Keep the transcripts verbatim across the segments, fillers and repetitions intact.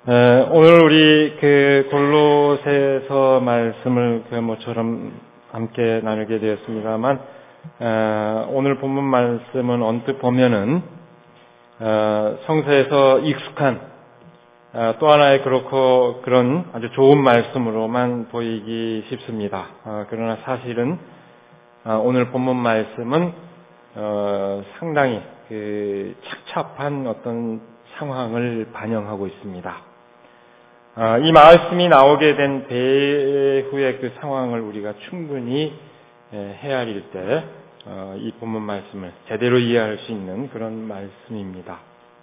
에, 오늘 우리 그 골로새서 말씀을 그 모처럼 함께 나누게 되었습니다만, 에, 오늘 본문 말씀은 언뜻 보면은 어, 성서에서 익숙한 어, 또 하나의 그렇고 그런 아주 좋은 말씀으로만 보이기 쉽습니다. 어, 그러나 사실은 어, 오늘 본문 말씀은 어, 상당히 그 착잡한 어떤 상황을 반영하고 있습니다. 어, 이 말씀이 나오게 된 배후의 그 상황을 우리가 충분히 에, 헤아릴 때 어, 이 본문 말씀을 제대로 이해할 수 있는 그런 말씀입니다.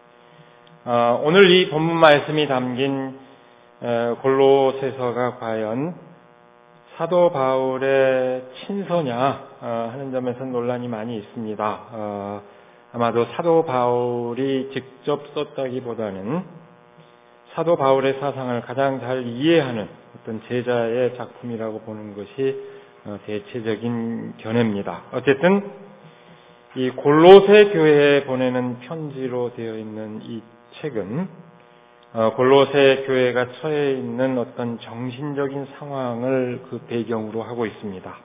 어, 오늘 이 본문 말씀이 담긴 에, 골로새서가 과연 사도 바울의 친서냐 어, 하는 점에서 논란이 많이 있습니다. 어, 아마도 사도 바울이 직접 썼다기보다는 사도 바울의 사상을 가장 잘 이해하는 어떤 제자의 작품이라고 보는 것이 대체적인 견해입니다. 어쨌든 이 골로새 교회에 보내는 편지로 되어 있는 이 책은 골로새 교회가 처해 있는 어떤 정신적인 상황을 그 배경으로 하고 있습니다.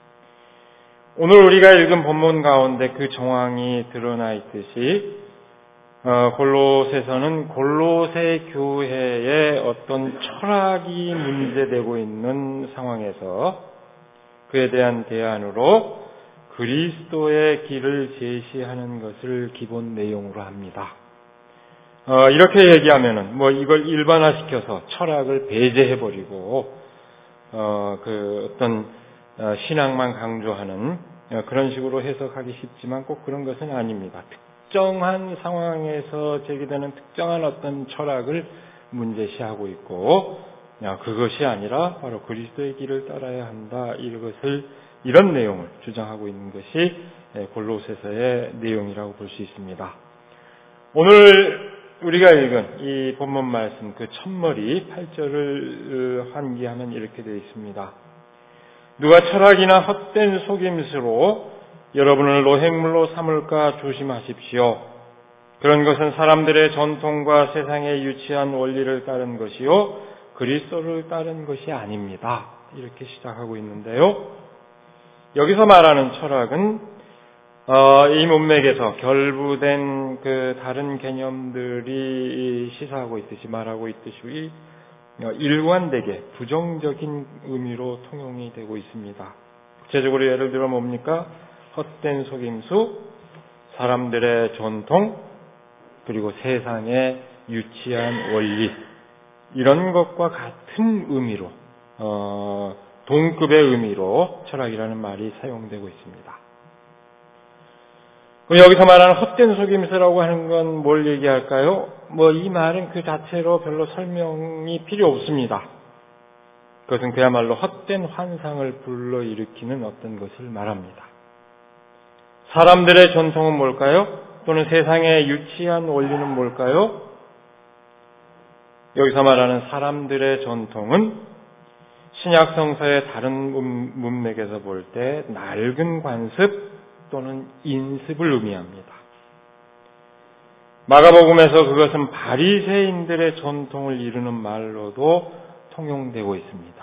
오늘 우리가 읽은 본문 가운데 그 정황이 드러나 있듯이 어, 골로새서는 골로새 교회의 어떤 철학이 문제되고 있는 상황에서 그에 대한 대안으로 그리스도의 길을 제시하는 것을 기본 내용으로 합니다. 어, 이렇게 얘기하면은 뭐 이걸 일반화시켜서 철학을 배제해버리고 어, 그 어떤 어, 신앙만 강조하는 어, 그런 식으로 해석하기 쉽지만 꼭 그런 것은 아닙니다. 특정한 상황에서 제기되는 특정한 어떤 철학을 문제시하고 있고, 야, 그것이 아니라 바로 그리스도의 길을 따라야 한다. 이것을 이런 내용을 주장하고 있는 것이 골로새서의 내용이라고 볼 수 있습니다. 오늘 우리가 읽은 이 본문 말씀 그 첫머리 팔 절을 환기하면 이렇게 되어 있습니다. 누가 철학이나 헛된 속임수로 여러분을 노획물로 삼을까 조심하십시오. 그런 것은 사람들의 전통과 세상의 유치한 원리를 따른 것이요 그리스도를 따른 것이 아닙니다. 이렇게 시작하고 있는데요. 여기서 말하는 철학은 어, 이 문맥에서 결부된 그 다른 개념들이 시사하고 있듯이 말하고 있듯이 일관되게 부정적인 의미로 통용이 되고 있습니다. 구체적으로 예를 들어 뭡니까? 헛된 속임수, 사람들의 전통, 그리고 세상의 유치한 원리, 이런 것과 같은 의미로 어, 동급의 의미로 철학이라는 말이 사용되고 있습니다. 그럼 여기서 말하는 헛된 속임수라고 하는 건 뭘 얘기할까요? 뭐 이 말은 그 자체로 별로 설명이 필요 없습니다. 그것은 그야말로 헛된 환상을 불러일으키는 어떤 것을 말합니다. 사람들의 전통은 뭘까요? 또는 세상의 유치한 원리는 뭘까요? 여기서 말하는 사람들의 전통은 신약 성서의 다른 문맥에서 볼 때 낡은 관습 또는 인습을 의미합니다. 마가복음에서 그것은 바리새인들의 전통을 이루는 말로도 통용되고 있습니다.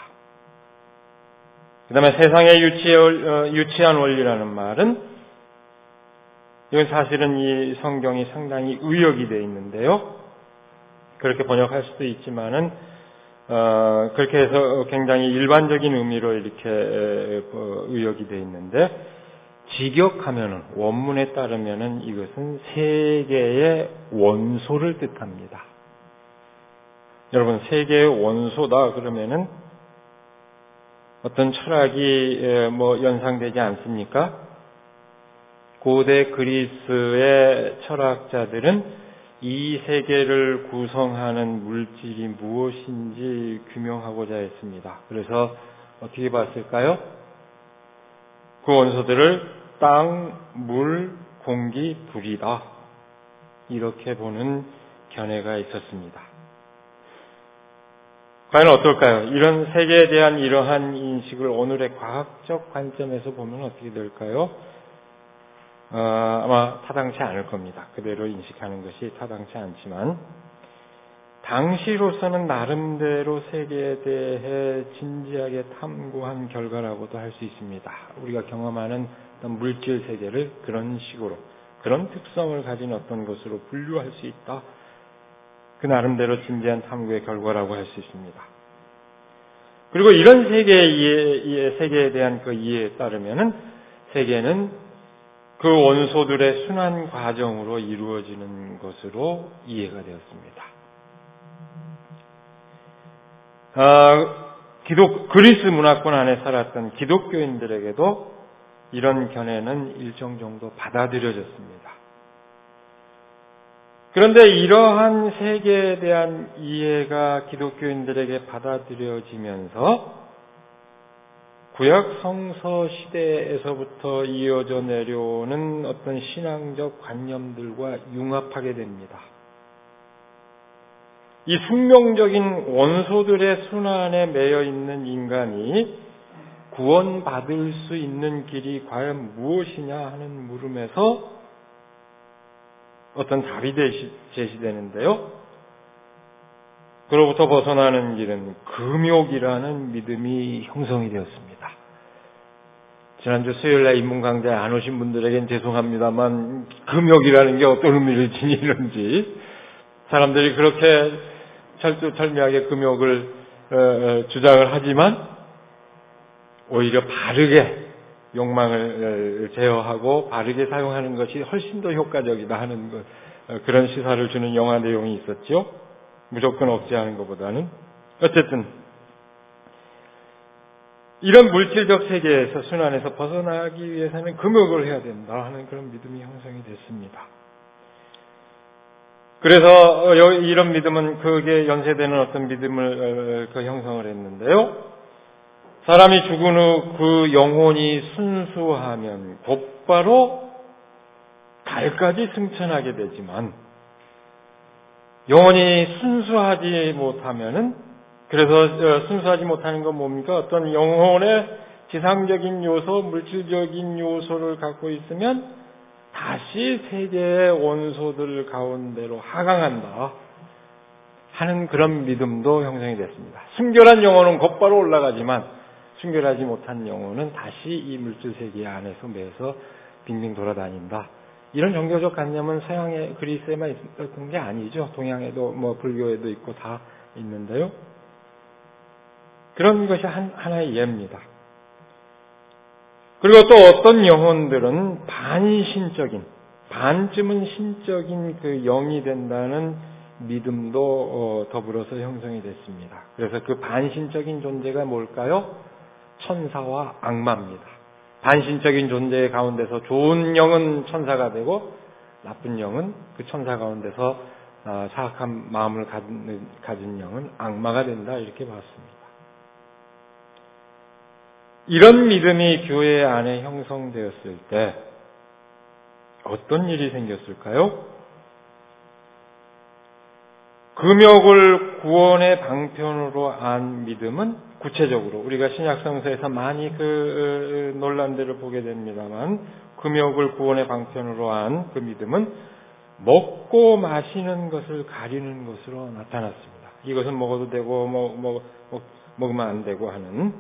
그 다음에 세상의 유치한 원리라는 말은 이건 사실은 이 성경이 상당히 의역이 되어 있는데요. 그렇게 번역할 수도 있지만은 어, 그렇게 해서 굉장히 일반적인 의미로 이렇게 의역이 되어 있는데 직역하면은 원문에 따르면은 이것은 세계의 원소를 뜻합니다. 여러분 세계의 원소다 그러면은 어떤 철학이 뭐 연상되지 않습니까? 고대 그리스의 철학자들은 이 세계를 구성하는 물질이 무엇인지 규명하고자 했습니다. 그래서 어떻게 봤을까요? 그 원소들을 땅, 물, 공기, 불이다. 이렇게 보는 견해가 있었습니다. 과연 어떨까요? 이런 세계에 대한 이러한 인식을 오늘의 과학적 관점에서 보면 어떻게 될까요? 어, 아마 타당치 않을 겁니다. 그대로 인식하는 것이 타당치 않지만 당시로서는 나름대로 세계에 대해 진지하게 탐구한 결과라고도 할 수 있습니다. 우리가 경험하는 어떤 물질 세계를 그런 식으로, 그런 특성을 가진 어떤 것으로 분류할 수 있다. 그 나름대로 진지한 탐구의 결과라고 할 수 있습니다. 그리고 이런 세계의 이해, 세계에 대한 그 이해에 따르면은 세계는 그 원소들의 순환 과정으로 이루어지는 것으로 이해가 되었습니다. 아, 기독, 그리스 문화권 안에 살았던 기독교인들에게도 이런 견해는 일정 정도 받아들여졌습니다. 그런데 이러한 세계에 대한 이해가 기독교인들에게 받아들여지면서 구약 성서 시대에서부터 이어져 내려오는 어떤 신앙적 관념들과 융합하게 됩니다. 이 숙명적인 원소들의 순환에 매여 있는 인간이 구원받을 수 있는 길이 과연 무엇이냐 하는 물음에서 어떤 답이 제시되는데요. 그로부터 벗어나는 길은 금욕이라는 믿음이 형성이 되었습니다. 지난주 수요일날 인문강좌에 안 오신 분들에겐 죄송합니다만 금욕이라는 게 어떤 의미를 지니는지 사람들이 그렇게 철두철미하게 금욕을 주장을 하지만 오히려 바르게 욕망을 제어하고 바르게 사용하는 것이 훨씬 더 효과적이다 하는 것, 그런 시사를 주는 영화 내용이 있었죠. 무조건 억제하는 것보다는. 어쨌든 이런 물질적 세계에서 순환에서 벗어나기 위해서는 금욕을 해야 된다 하는 그런 믿음이 형성이 됐습니다. 그래서 이런 믿음은 그게 연쇄되는 어떤 믿음을 그 형성을 했는데요. 사람이 죽은 후 그 영혼이 순수하면 곧바로 달까지 승천하게 되지만 영혼이 순수하지 못하면은 그래서 순수하지 못하는 건 뭡니까? 어떤 영혼의 지상적인 요소, 물질적인 요소를 갖고 있으면 다시 세계의 원소들 가운데로 하강한다 하는 그런 믿음도 형성이 됐습니다. 순결한 영혼은 곧바로 올라가지만 순결하지 못한 영혼은 다시 이 물질 세계 안에서 매서 빙빙 돌아다닌다. 이런 종교적 관념은 서양의 그리스에만 있었던 게 아니죠. 동양에도 뭐 불교에도 있고 다 있는데요. 그런 것이 한, 하나의 예입니다. 그리고 또 어떤 영혼들은 반신적인, 반쯤은 신적인 그 영이 된다는 믿음도 어, 더불어서 형성이 됐습니다. 그래서 그 반신적인 존재가 뭘까요? 천사와 악마입니다. 반신적인 존재 가운데서 좋은 영은 천사가 되고 나쁜 영은 그 천사 가운데서 사악한 마음을 가진, 가진 영은 악마가 된다 이렇게 봤습니다. 이런 믿음이 교회 안에 형성되었을 때 어떤 일이 생겼을까요? 금욕을 구원의 방편으로 안 믿음은 구체적으로 우리가 신약성서에서 많이 그 논란들을 보게 됩니다만 금욕을 구원의 방편으로 안 그 믿음은 먹고 마시는 것을 가리는 것으로 나타났습니다. 이것은 먹어도 되고 뭐, 뭐, 뭐, 먹으면 안 되고 하는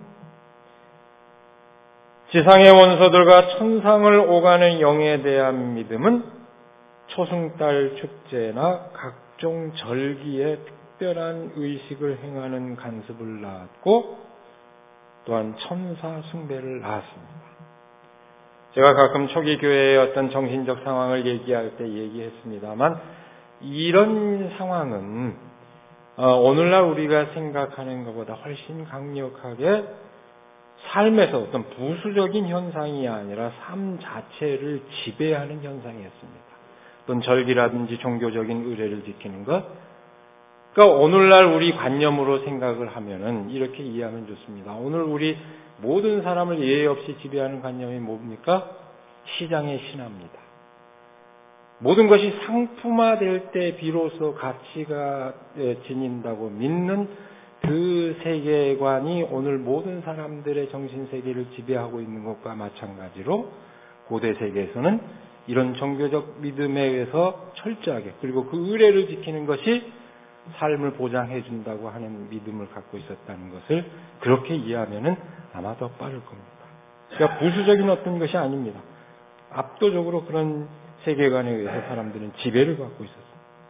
지상의 원소들과 천상을 오가는 영에 대한 믿음은 초승달 축제나 각종 절기에 특별한 의식을 행하는 간습을 낳았고 또한 천사 숭배를 낳았습니다. 제가 가끔 초기 교회의 어떤 정신적 상황을 얘기할 때 얘기했습니다만 이런 상황은 오늘날 우리가 생각하는 것보다 훨씬 강력하게 삶에서 어떤 부수적인 현상이 아니라 삶 자체를 지배하는 현상이었습니다. 어떤 절기라든지 종교적인 의례를 지키는 것. 그러니까 오늘날 우리 관념으로 생각을 하면은 이렇게 이해하면 좋습니다. 오늘 우리 모든 사람을 예외 없이 지배하는 관념이 뭡니까? 시장의 신화입니다. 모든 것이 상품화될 때 비로소 가치가 지닌다고 믿는 그 세계관이 오늘 모든 사람들의 정신세계를 지배하고 있는 것과 마찬가지로 고대 세계에서는 이런 종교적 믿음에 의해서 철저하게 그리고 그 의례를 지키는 것이 삶을 보장해 준다고 하는 믿음을 갖고 있었다는 것을 그렇게 이해하면은 아마 더 빠를 겁니다. 그러니까 부수적인 어떤 것이 아닙니다. 압도적으로 그런 세계관에 의해서 사람들은 지배를 받고 있었습니다.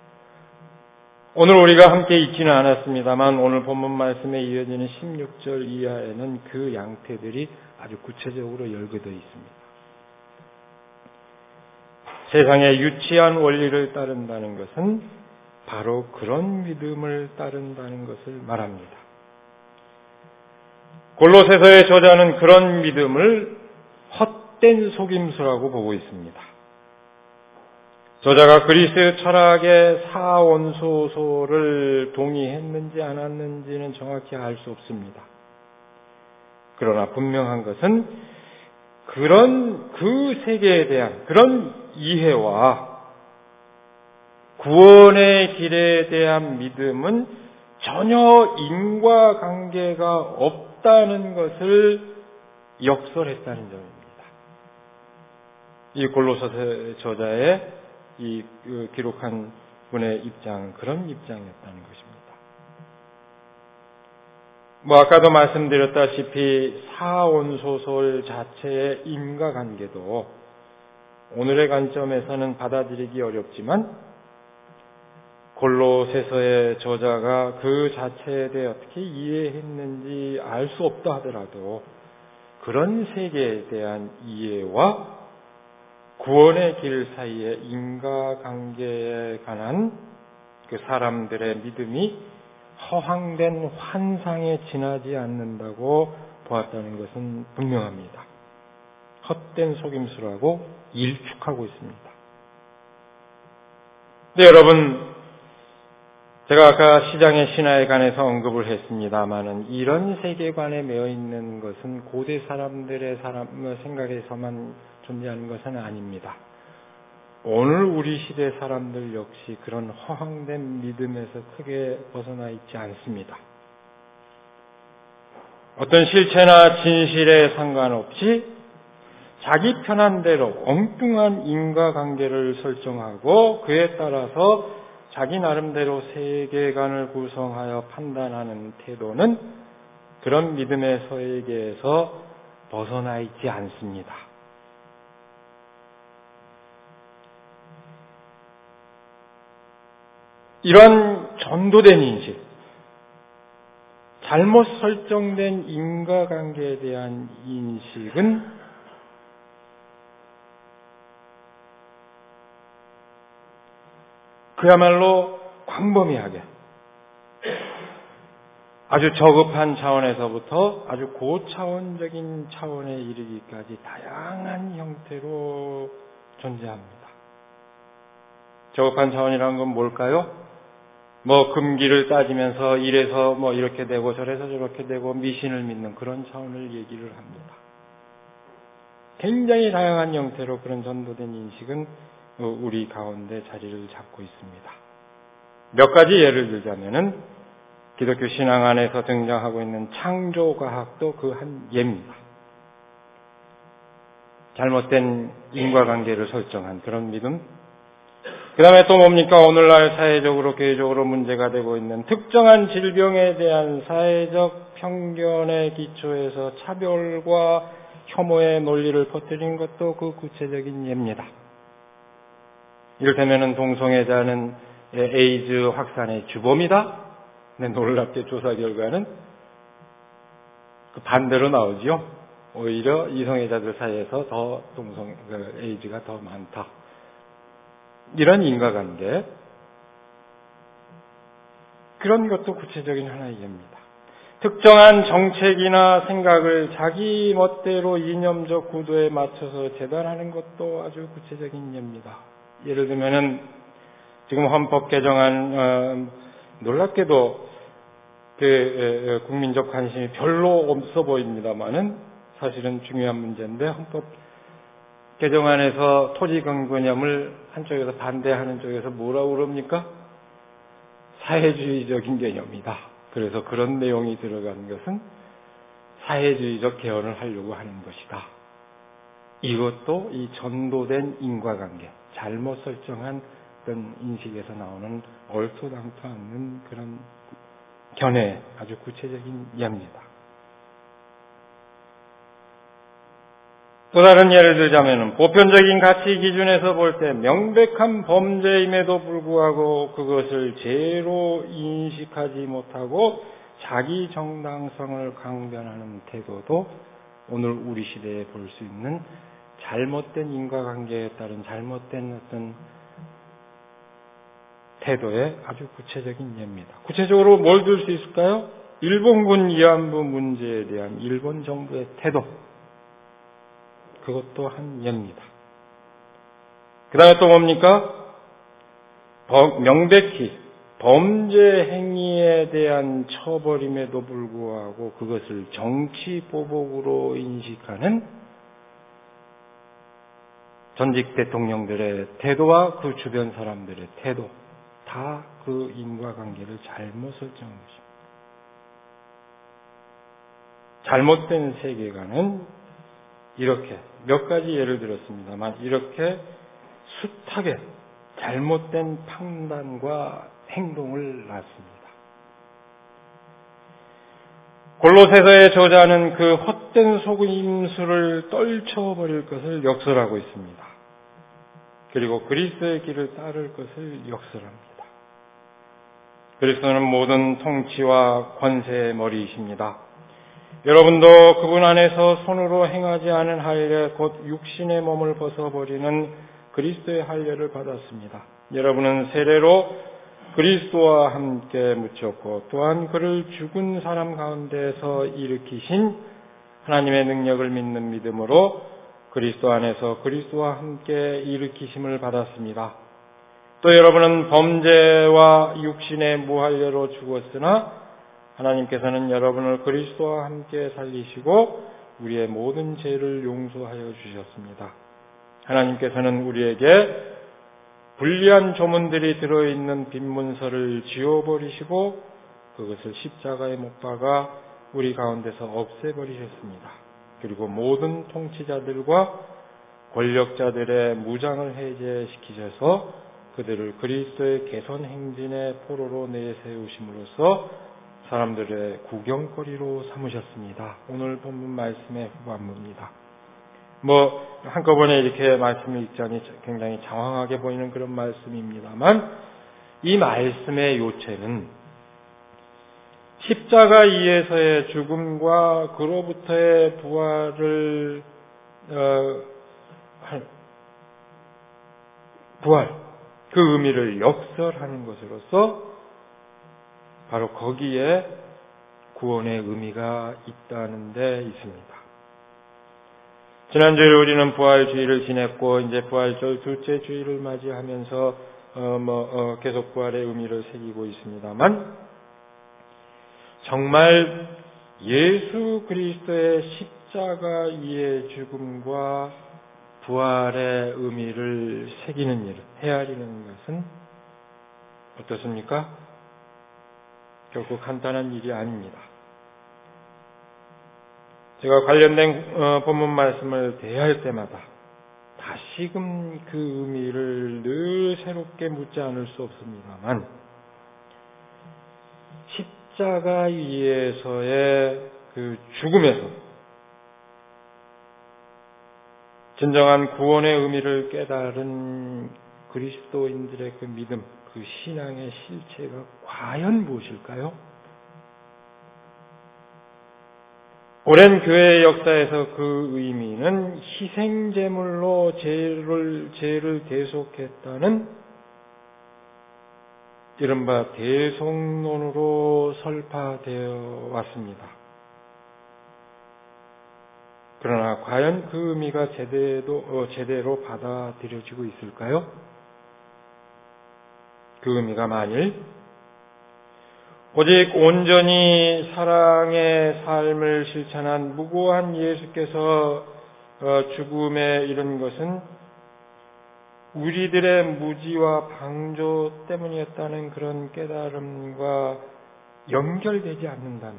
오늘 우리가 함께 읽지는 않았습니다만 오늘 본문 말씀에 이어지는 십육 절 이하에는 그 양태들이 아주 구체적으로 열거되어 있습니다. 세상의 유치한 원리를 따른다는 것은 바로 그런 믿음을 따른다는 것을 말합니다. 골로새서의 저자는 그런 믿음을 헛된 속임수라고 보고 있습니다. 저자가 그리스 철학의 사원소설을 동의했는지 안 했는지는 정확히 알 수 없습니다. 그러나 분명한 것은 그런 그 세계에 대한 그런 이해와 구원의 길에 대한 믿음은 전혀 인과관계가 없다는 것을 역설했다는 점입니다. 이 골로새 저자의 이 기록한 분의 입장은 그런 입장이었다는 것입니다. 뭐 아까도 말씀드렸다시피 사원소설 자체의 인과관계도 오늘의 관점에서는 받아들이기 어렵지만 골로새서의 저자가 그 자체에 대해 어떻게 이해했는지 알 수 없다 하더라도 그런 세계에 대한 이해와 구원의 길 사이의 인과관계에 관한 그 사람들의 믿음이 허황된 환상에 지나지 않는다고 보았다는 것은 분명합니다. 헛된 속임수라고 일축하고 있습니다. 네, 여러분, 제가 아까 시장의 신화에 관해서 언급을 했습니다마는 이런 세계관에 매여 있는 것은 고대 사람들의 사람 생각에서만 존재하는 것은 아닙니다. 오늘 우리 시대 사람들 역시 그런 허황된 믿음에서 크게 벗어나 있지 않습니다. 어떤 실체나 진실에 상관없이 자기 편한 대로 엉뚱한 인과관계를 설정하고 그에 따라서 자기 나름대로 세계관을 구성하여 판단하는 태도는 그런 믿음의 세계에서 벗어나 있지 않습니다. 이런 전도된 인식, 잘못 설정된 인과관계에 대한 인식은 그야말로 광범위하게 아주 저급한 차원에서부터 아주 고차원적인 차원에 이르기까지 다양한 형태로 존재합니다. 저급한 차원이라는 건 뭘까요? 뭐 금기를 따지면서 이래서 뭐 이렇게 되고 저래서 저렇게 되고 미신을 믿는 그런 차원을 얘기를 합니다. 굉장히 다양한 형태로 그런 전도된 인식은 우리 가운데 자리를 잡고 있습니다. 몇 가지 예를 들자면은 기독교 신앙 안에서 등장하고 있는 창조과학도 그 한 예입니다. 잘못된 인과관계를 설정한 그런 믿음. 그 다음에 또 뭡니까? 오늘날 사회적으로 교회적으로 문제가 되고 있는 특정한 질병에 대한 사회적 편견의 기초에서 차별과 혐오의 논리를 퍼뜨린 것도 그 구체적인 예입니다. 이를테면 동성애자는 에이즈 확산의 주범이다. 근데 놀랍게 조사 결과는 그 반대로 나오지요. 오히려 이성애자들 사이에서 더 동성 그 에이즈가 더 많다. 이런 인과관계, 그런 것도 구체적인 하나의 예입니다. 특정한 정책이나 생각을 자기 멋대로 이념적 구도에 맞춰서 재단하는 것도 아주 구체적인 예입니다. 예를 들면은 지금 헌법 개정안 어, 놀랍게도 그 국민적 관심이 별로 없어 보입니다만은 사실은 중요한 문제인데 헌법 개정안에서 토지건개념을 한쪽에서 반대하는 쪽에서 뭐라고 그럽니까? 사회주의적인 개념이다. 그래서 그런 내용이 들어간 것은 사회주의적 개헌을 하려고 하는 것이다. 이것도 이 전도된 인과관계, 잘못 설정한 어떤 인식에서 나오는 얼토당토 않는 그런 견해, 아주 구체적인 예입니다. 또 다른 예를 들자면 보편적인 가치 기준에서 볼 때 명백한 범죄임에도 불구하고 그것을 죄로 인식하지 못하고 자기 정당성을 강변하는 태도도 오늘 우리 시대에 볼 수 있는 잘못된 인과관계에 따른 잘못된 어떤 태도의 아주 구체적인 예입니다. 구체적으로 뭘 들 수 있을까요? 일본군 위안부 문제에 대한 일본 정부의 태도, 그것도 한 예입니다. 그 다음에 또 뭡니까? 명백히 범죄 행위에 대한 처벌임에도 불구하고 그것을 정치 보복으로 인식하는 전직 대통령들의 태도와 그 주변 사람들의 태도, 다 그 인과관계를 잘못 설정한 것입니다. 잘못된 세계관은 이렇게 몇 가지 예를 들었습니다만 이렇게 숱하게 잘못된 판단과 행동을 낳습니다. 골로새서의 저자는 그 헛된 속임수를 떨쳐버릴 것을 역설하고 있습니다. 그리고 그리스도의 길을 따를 것을 역설합니다. 그리스도는 모든 통치와 권세의 머리이십니다. 여러분도 그분 안에서 손으로 행하지 않은 할례 곧 육신의 몸을 벗어버리는 그리스도의 할례를 받았습니다. 여러분은 세례로 그리스도와 함께 묻혔고 또한 그를 죽은 사람 가운데서 일으키신 하나님의 능력을 믿는 믿음으로 그리스도 안에서 그리스도와 함께 일으키심을 받았습니다. 또 여러분은 범죄와 육신의 무할례로 죽었으나 하나님께서는 여러분을 그리스도와 함께 살리시고 우리의 모든 죄를 용서하여 주셨습니다. 하나님께서는 우리에게 불리한 조문들이 들어있는 빈 문서를 지워버리시고 그것을 십자가에 못 박아 우리 가운데서 없애버리셨습니다. 그리고 모든 통치자들과 권력자들의 무장을 해제시키셔서 그들을 그리스도의 개선 행진의 포로로 내세우심으로써 사람들의 구경거리로 삼으셨습니다. 오늘 본문 말씀의 후반부입니다. 뭐 한꺼번에 이렇게 말씀을 읽자니 굉장히 장황하게 보이는 그런 말씀입니다만 이 말씀의 요체는 십자가 위에서의 죽음과 그로부터의 부활을 어, 부활 그 의미를 역설하는 것으로서 바로 거기에 구원의 의미가 있다는 데 있습니다. 지난주에 우리는 부활주의를 지냈고 이제 부활절 둘째 주일을 맞이하면서 어, 뭐 어, 계속 부활의 의미를 새기고 있습니다만 정말 예수 그리스도의 십자가 위의 죽음과 부활의 의미를 새기는 일, 헤아리는 것은 어떻습니까? 결코 간단한 일이 아닙니다. 제가 관련된 어, 본문 말씀을 대할 때마다 다시금 그 의미를 늘 새롭게 묻지 않을 수 없습니다만 십자가 위에서의 그 죽음에서 진정한 구원의 의미를 깨달은 그리스도인들의 그 믿음, 그 신앙의 실체가 과연 무엇일까요? 오랜 교회의 역사에서 그 의미는 희생제물로 죄를, 죄를 대속했다는 이른바 대속론으로 설파되어 왔습니다. 그러나 과연 그 의미가 제대로, 어, 제대로 받아들여지고 있을까요? 그 의미가 만일 오직 온전히 사랑의 삶을 실천한 무고한 예수께서 죽음에 이른 것은 우리들의 무지와 방조 때문이었다는 그런 깨달음과 연결되지 않는다면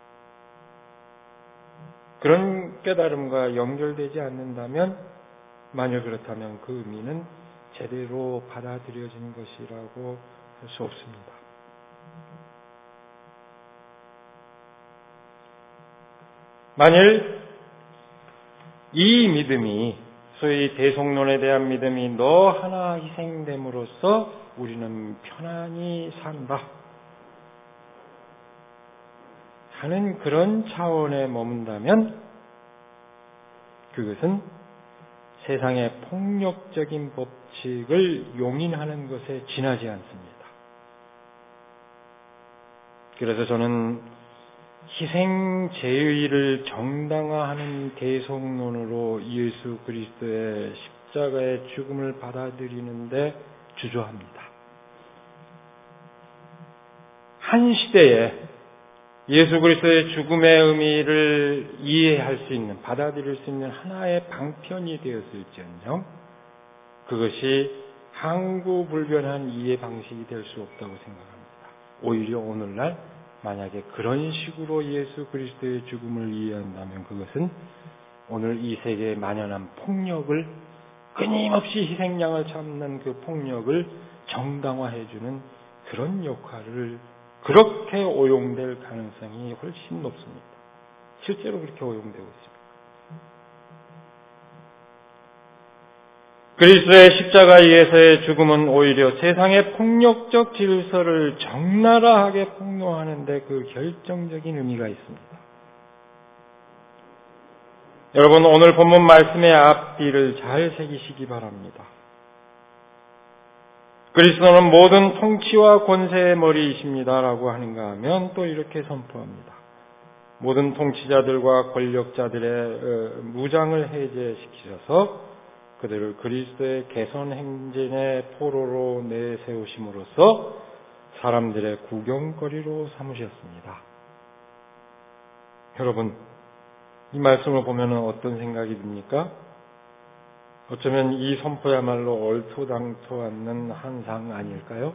그런 깨달음과 연결되지 않는다면 만일 그렇다면 그 의미는 제대로 받아들여진 것이라고 할 수 없습니다. 만일 이 믿음이, 소위 대속론에 대한 믿음이 너 하나 희생됨으로써 우리는 편안히 산다 하는 그런 차원에 머문다면 그것은 세상의 폭력적인 법칙을 용인하는 것에 지나지 않습니다. 그래서 저는 희생 제의를 정당화하는 대속론으로 예수 그리스도의 십자가의 죽음을 받아들이는데 주저합니다. 한 시대에 예수 그리스도의 죽음의 의미를 이해할 수 있는, 받아들일 수 있는 하나의 방편이 되었을지언정 그것이 항구불변한 이해 방식이 될 수 없다고 생각합니다. 오히려 오늘날 만약에 그런 식으로 예수 그리스도의 죽음을 이해한다면 그것은 오늘 이 세계에 만연한 폭력을, 끊임없이 희생양을 참는 그 폭력을 정당화해주는 그런 역할을, 그렇게 오용될 가능성이 훨씬 높습니다. 실제로 그렇게 오용되고 있습니다. 그리스도의 십자가에서의 죽음은 오히려 세상의 폭력적 질서를 적나라하게 폭로하는 데 그 결정적인 의미가 있습니다. 여러분, 오늘 본문 말씀의 앞뒤를 잘 새기시기 바랍니다. 그리스도는 모든 통치와 권세의 머리이십니다라고 하는가 하면 또 이렇게 선포합니다. 모든 통치자들과 권력자들의 무장을 해제시키셔서 그들을 그리스도의 개선 행진의 포로로 내세우심으로써 사람들의 구경거리로 삼으셨습니다. 여러분, 이 말씀을 보면 어떤 생각이 듭니까? 어쩌면 이 선포야말로 얼토당토 않는 한상 아닐까요?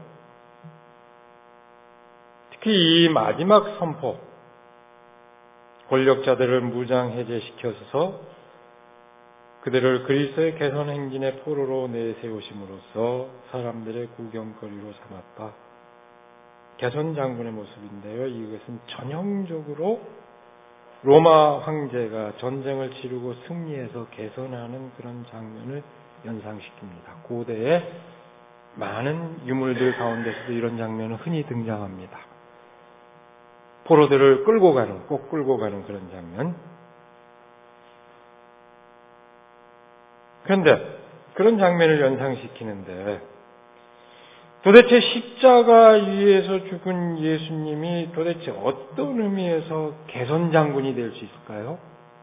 특히 이 마지막 선포, 권력자들을 무장 해제시켜서 그들을 그리스도의 개선 행진의 포로로 내세우심으로써 사람들의 구경거리로 삼았다. 개선 장군의 모습인데요. 이것은 전형적으로 로마 황제가 전쟁을 치르고 승리해서 개선하는 그런 장면을 연상시킵니다. 고대의 많은 유물들 가운데서도 이런 장면은 흔히 등장합니다. 포로들을 끌고 가는, 꼭 끌고 가는 그런 장면. 그런데 그런 장면을 연상시키는데 도대체 십자가 위에서 죽은 예수님이 도대체 어떤 의미에서 개선장군이 될 수 있을까요?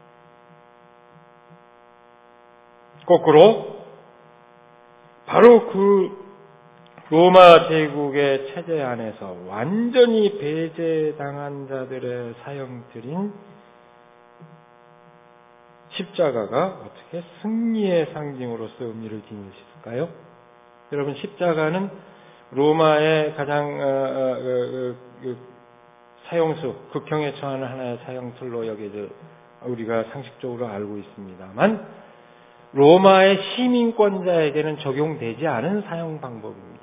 거꾸로 바로 그 로마 제국의 체제 안에서 완전히 배제당한 자들의 사형틀인 십자가가 어떻게 승리의 상징으로서 의미를 지닐 수 있을까요? 여러분, 십자가는 로마의 가장 어, 어, 어, 어, 사형수, 극형에 처하는 하나의 사형틀로 여겨져 우리가 상식적으로 알고 있습니다만 로마의 시민권자에게는 적용되지 않은 사형 방법입니다.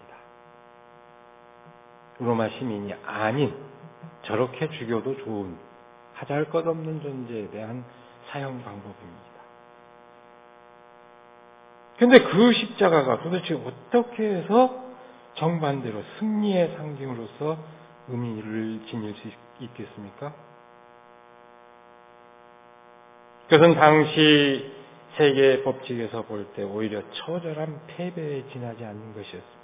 로마 시민이 아닌 저렇게 죽여도 좋은 하잘것없는 존재에 대한 사형 방법입니다. 그런데 그 십자가가 도대체 어떻게 해서 정반대로 승리의 상징으로서 의미를 지닐 수 있겠습니까? 그것은 당시 세계 법칙에서 볼 때 오히려 처절한 패배에 지나지 않는 것이었습니다.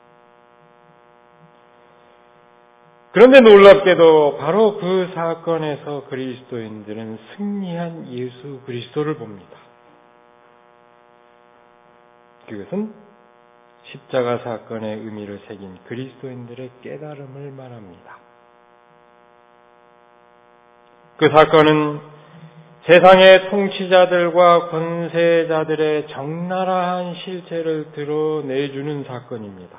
그런데 놀랍게도 바로 그 사건에서 그리스도인들은 승리한 예수 그리스도를 봅니다. 그것은 십자가 사건의 의미를 새긴 그리스도인들의 깨달음을 말합니다. 그 사건은 세상의 통치자들과 권세자들의 적나라한 실체를 드러내주는 사건입니다.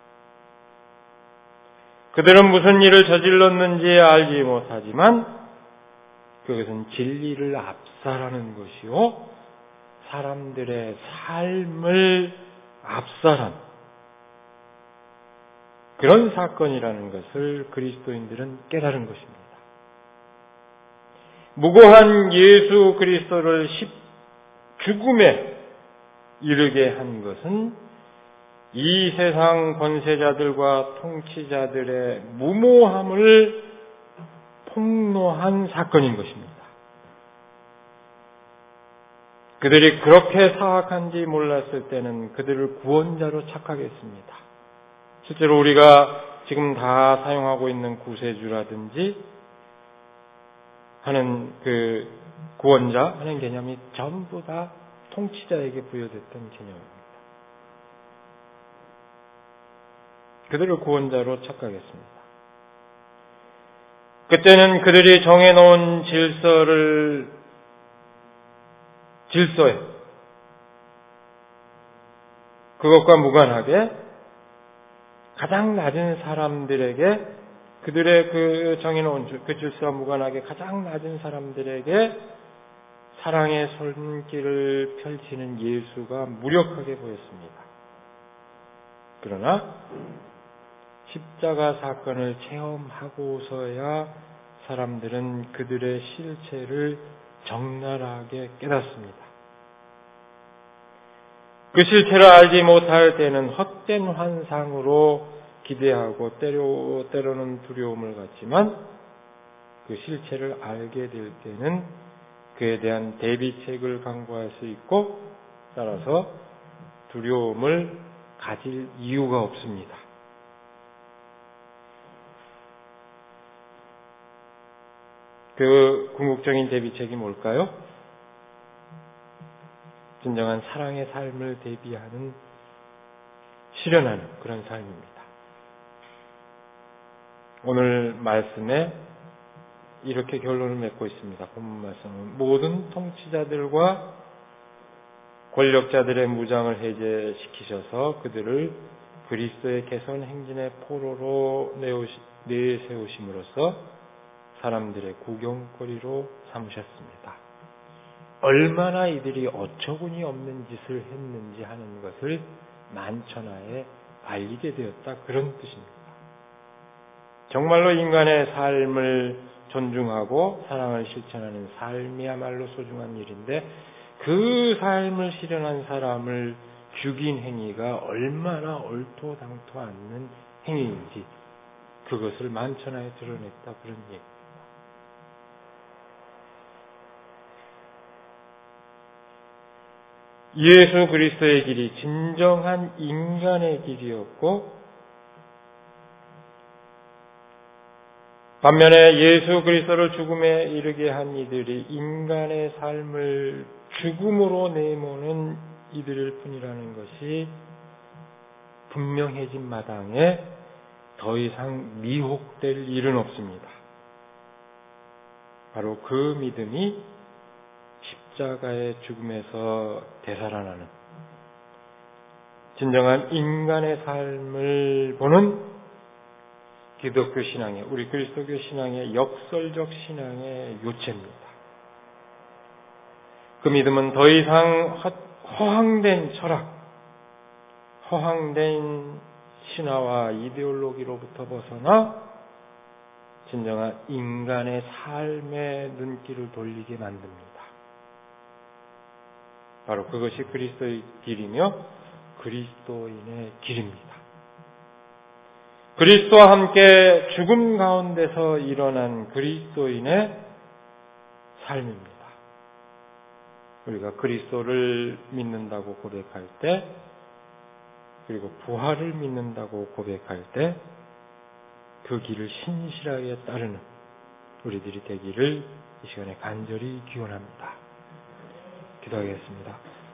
그들은 무슨 일을 저질렀는지 알지 못하지만 그것은 진리를 압살하는 것이요 사람들의 삶을 압살한 그런 사건이라는 것을 그리스도인들은 깨달은 것입니다. 무고한 예수 그리스도를 죽음에 이르게 한 것은 이 세상 권세자들과 통치자들의 무모함을 폭로한 사건인 것입니다. 그들이 그렇게 사악한지 몰랐을 때는 그들을 구원자로 착각했습니다. 실제로 우리가 지금 다 사용하고 있는 구세주라든지 하는 그 구원자 하는 개념이 전부 다 통치자에게 부여됐던 개념입니다. 그들을 구원자로 착각했습니다. 그때는 그들이 정해놓은 질서를 질서에 그것과 무관하게 가장 낮은 사람들에게 그들의 그 정해놓은 그 질서와 무관하게 가장 낮은 사람들에게 사랑의 손길을 펼치는 예수가 무력하게 보였습니다. 그러나 십자가 사건을 체험하고서야 사람들은 그들의 실체를 적나라하게 깨닫습니다. 그 실체를 알지 못할 때는 헛된 환상으로 기대하고 때로, 때로는 두려움을 갖지만 그 실체를 알게 될 때는 그에 대한 대비책을 강구할 수 있고 따라서 두려움을 가질 이유가 없습니다. 그 궁극적인 대비책이 뭘까요? 진정한 사랑의 삶을 대비하는 실현하는 그런 삶입니다. 오늘 말씀에 이렇게 결론을 맺고 있습니다. 본문 말씀은 모든 통치자들과 권력자들의 무장을 해제시키셔서 그들을 그리스도의 개선 행진의 포로로 내세우심으로써 사람들의 구경거리로 삼으셨습니다. 얼마나 이들이 어처구니 없는 짓을 했는지 하는 것을 만천하에 알리게 되었다. 그런 뜻입니다. 정말로 인간의 삶을 존중하고 사랑을 실천하는 삶이야말로 소중한 일인데 그 삶을 실현한 사람을 죽인 행위가 얼마나 얼토당토 않는 행위인지 그것을 만천하에 드러냈다. 그런 얘기입니다. 예수 그리스도의 길이 진정한 인간의 길이었고 반면에 예수 그리스도를 죽음에 이르게 한 이들이 인간의 삶을 죽음으로 내모는 이들일 뿐이라는 것이 분명해진 마당에 더 이상 미혹될 일은 없습니다. 바로 그 믿음이 십자가의 죽음에서 되살아나는 진정한 인간의 삶을 보는 기독교 신앙의, 우리 그리스도교 신앙의 역설적 신앙의 요체입니다. 그 믿음은 더 이상 허황된 철학, 허황된 신화와 이데올로기로부터 벗어나 진정한 인간의 삶의 눈길을 돌리게 만듭니다. 바로 그것이 그리스도의 길이며 그리스도인의 길입니다. 그리스도와 함께 죽음 가운데서 일어난 그리스도인의 삶입니다. 우리가 그리스도를 믿는다고 고백할 때, 그리고 부활을 믿는다고 고백할 때, 그 길을 신실하게 따르는 우리들이 되기를 이 시간에 간절히 기원합니다. 기도하겠습니다.